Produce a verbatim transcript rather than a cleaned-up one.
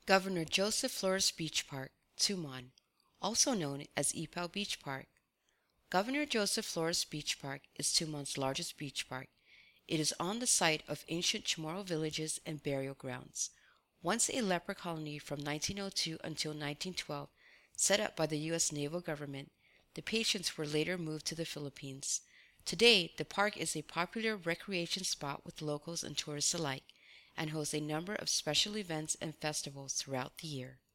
Governor Joseph Flores Beach Park, Tumon, also known as Ipoh Beach Park. Governor Joseph Flores Beach Park is Tumon's largest beach park. It is on the site of ancient Chamorro villages and burial grounds. Once a leper colony from nineteen oh two until nineteen twelve, set up by the U S naval government, the patients were later moved to the Philippines. Today, the park is a popular recreation spot with locals and tourists alike, and hosts a number of special events and festivals throughout the year.